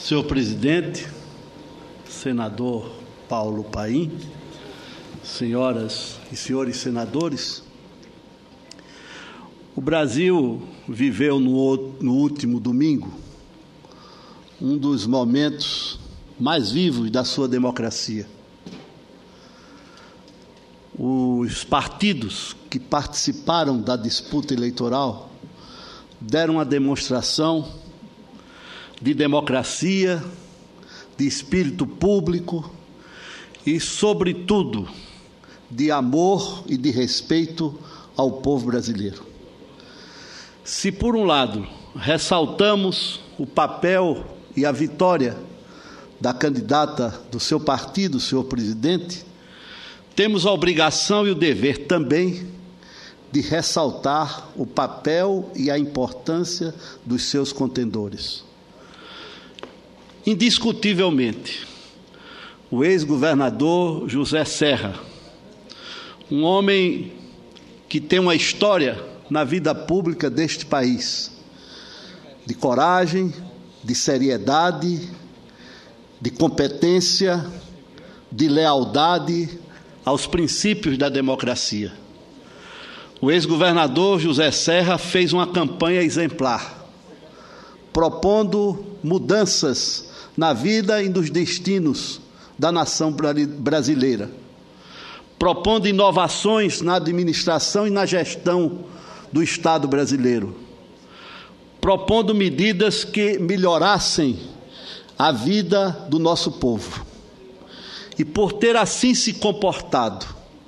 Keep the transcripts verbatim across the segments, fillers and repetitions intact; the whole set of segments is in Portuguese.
Senhor presidente, senador Paulo Paim, senhoras e senhores senadores, o Brasil viveu no, no último domingo um dos momentos mais vivos da sua democracia. Os partidos que participaram da disputa eleitoral deram uma demonstração de democracia, de espírito público e, sobretudo, de amor e de respeito ao povo brasileiro. Se, por um lado, ressaltamos o papel e a vitória da candidata do seu partido, senhor presidente, temos a obrigação e o dever também de ressaltar o papel e a importância dos seus contendores. Indiscutivelmente, o ex-governador José Serra, um homem que tem uma história na vida pública deste país, de coragem, de seriedade, de competência, de lealdade aos princípios da democracia. O ex-governador José Serra fez uma campanha exemplar, propondo mudanças na vida e nos destinos da nação brasileira, propondo inovações na administração e na gestão do Estado brasileiro, propondo medidas que melhorassem a vida do nosso povo. E por ter assim se comportado,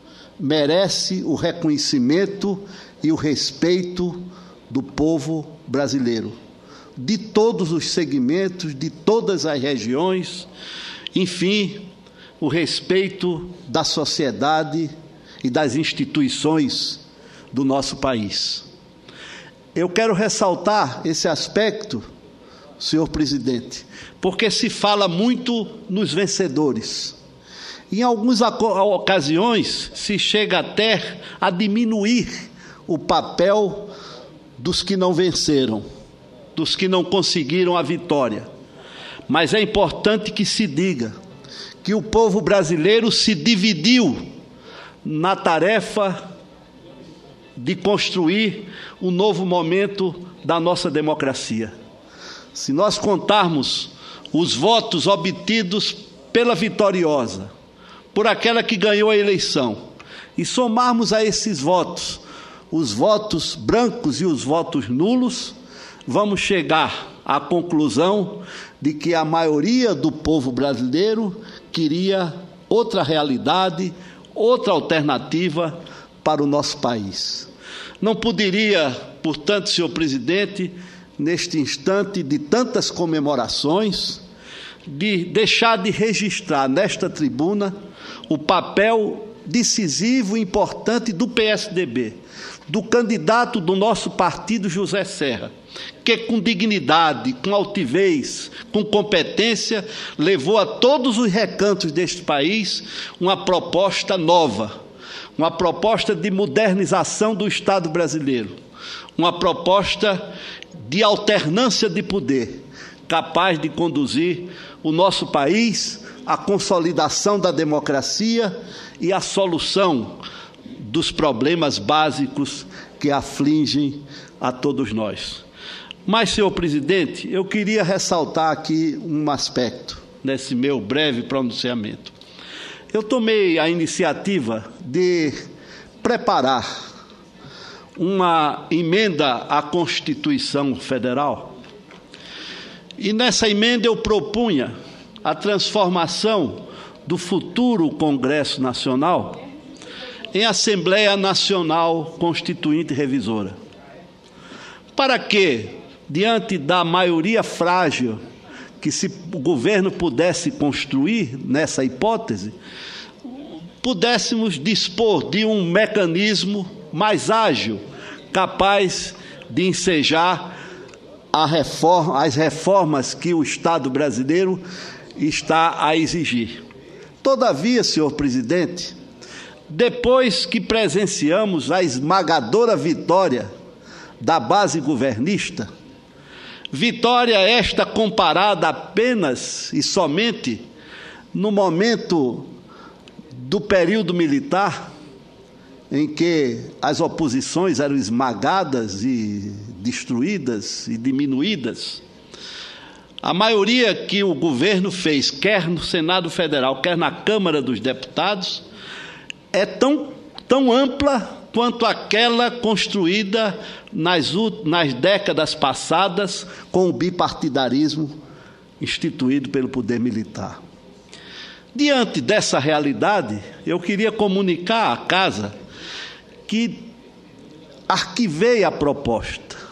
merece o reconhecimento e o respeito do povo brasileiro, de todos os segmentos, de todas as regiões, enfim, o respeito da sociedade e das instituições do nosso país. Eu quero ressaltar esse aspecto, senhor presidente, porque se fala muito nos vencedores. Em algumas ocasiões se chega até a diminuir o papel dos que não venceram, dos que não conseguiram a vitória. Mas é importante que se diga que o povo brasileiro se dividiu na tarefa de construir um novo momento da nossa democracia. Se nós contarmos os votos obtidos pela vitoriosa, por aquela que ganhou a eleição, e somarmos a esses votos os votos brancos e os votos nulos, vamos chegar à conclusão de que a maioria do povo brasileiro queria outra realidade, outra alternativa para o nosso país. Não poderia, portanto, senhor presidente, neste instante de tantas comemorações, de deixar de registrar nesta tribuna o papel decisivo e importante do P S D B, do candidato do nosso partido, José Serra, que com dignidade, com altivez, com competência, levou a todos os recantos deste país uma proposta nova, uma proposta de modernização do Estado brasileiro, uma proposta de alternância de poder, capaz de conduzir o nosso país à consolidação da democracia e à solução dos problemas básicos que afligem a todos nós. Mas, senhor presidente, eu queria ressaltar aqui um aspecto nesse meu breve pronunciamento. Eu tomei a iniciativa de preparar uma emenda à Constituição Federal, e nessa emenda eu propunha a transformação do futuro Congresso Nacional em Assembleia Nacional Constituinte Revisora, para que, diante da maioria frágil que se o governo pudesse construir nessa hipótese, pudéssemos dispor de um mecanismo mais ágil, capaz de ensejar a reforma, as reformas que o Estado brasileiro está a exigir. Todavia, senhor presidente, depois que presenciamos a esmagadora vitória da base governista, Vitória esta comparada apenas e somente no momento do período militar, em que as oposições eram esmagadas e destruídas e diminuídas. A maioria que o governo fez, quer no Senado Federal, quer na Câmara dos Deputados, é tão, tão ampla quanto aquela construída nas, nas décadas passadas com o bipartidarismo instituído pelo poder militar. Diante dessa realidade, eu queria comunicar à Casa que arquivei a proposta.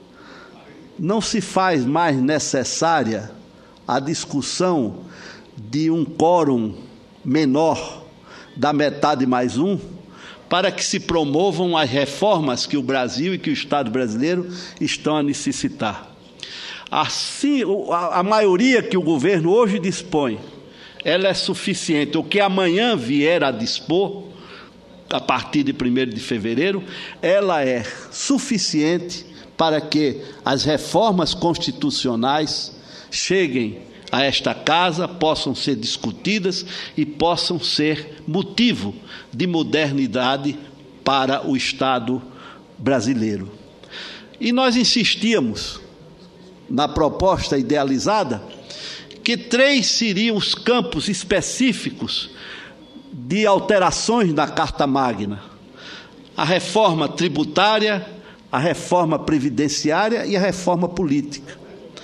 Não se faz mais necessária a discussão de um quórum menor da metade mais um, para que se promovam as reformas que o Brasil e que o Estado brasileiro estão a necessitar. Assim, a, a maioria que o governo hoje dispõe, ela é suficiente. O que amanhã vier a dispor, a partir de primeiro de fevereiro, ela é suficiente para que as reformas constitucionais cheguem a esta Casa, possam ser discutidas e possam ser motivo de modernidade para o Estado brasileiro. E nós insistíamos, na proposta idealizada, que três seriam os campos específicos de alterações na Carta Magna: a reforma tributária, a reforma previdenciária e a reforma política.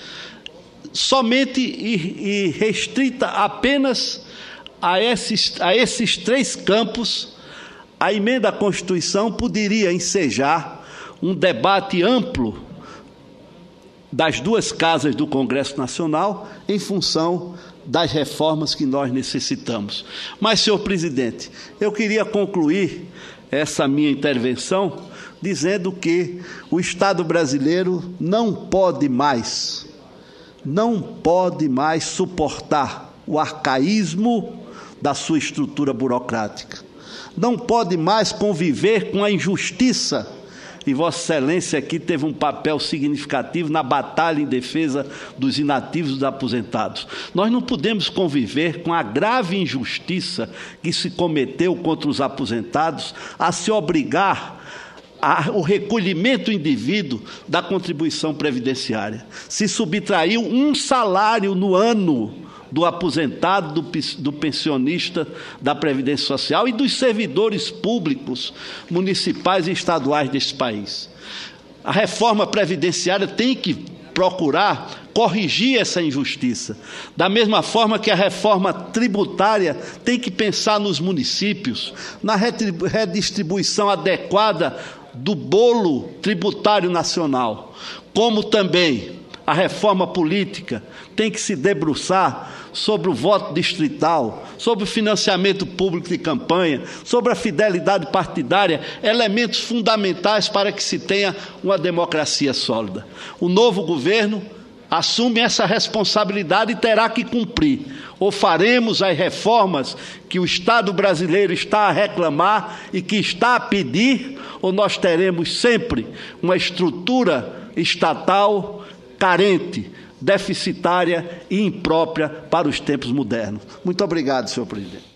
Somente e, e restrita apenas a esses, a esses três campos, a emenda à Constituição poderia ensejar um debate amplo das duas casas do Congresso Nacional em função das reformas que nós necessitamos. Mas, senhor presidente, eu queria concluir essa minha intervenção dizendo que o Estado brasileiro não pode mais, não pode mais suportar o arcaísmo da sua estrutura burocrática. Não pode mais conviver com a injustiça. E Vossa Excelência aqui teve um papel significativo na batalha em defesa dos inativos e dos aposentados. Nós não podemos conviver com a grave injustiça que se cometeu contra os aposentados a se obrigar o recolhimento indevido da contribuição previdenciária. Se subtraiu um salário no ano do aposentado, do, do pensionista da Previdência Social e dos servidores públicos municipais e estaduais deste país. A reforma previdenciária tem que procurar corrigir essa injustiça. Da mesma forma que a reforma tributária tem que pensar nos municípios, na redistribuição adequada do bolo tributário nacional, como também a reforma política tem que se debruçar sobre o voto distrital, sobre o financiamento público de campanha, sobre a fidelidade partidária, elementos fundamentais para que se tenha uma democracia sólida. O novo governo assume essa responsabilidade e terá que cumprir. Ou faremos as reformas que o Estado brasileiro está a reclamar e que está a pedir, ou nós teremos sempre uma estrutura estatal carente, deficitária e imprópria para os tempos modernos. Muito obrigado, senhor presidente.